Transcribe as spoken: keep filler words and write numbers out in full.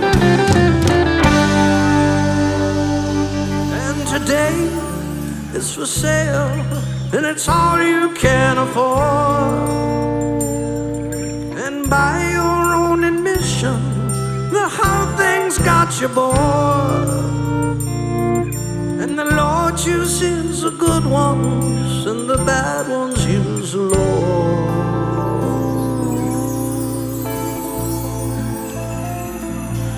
And today it's for sale, and it's all you can afford. And by your own admission, the whole thing's got you bored. And the Lord chooses the good ones, and the bad ones use the Lord.